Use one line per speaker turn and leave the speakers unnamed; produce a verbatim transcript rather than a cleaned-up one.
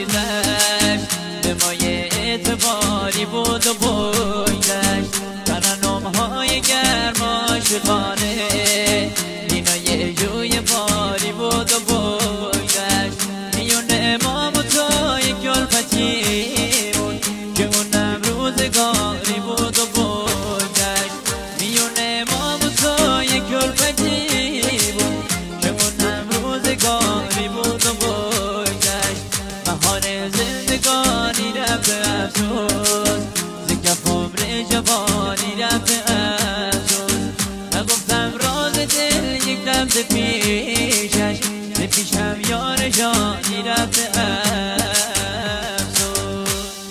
آویزش به مایه اعتباری بود و بویدش ترنم های گرم عاشقانه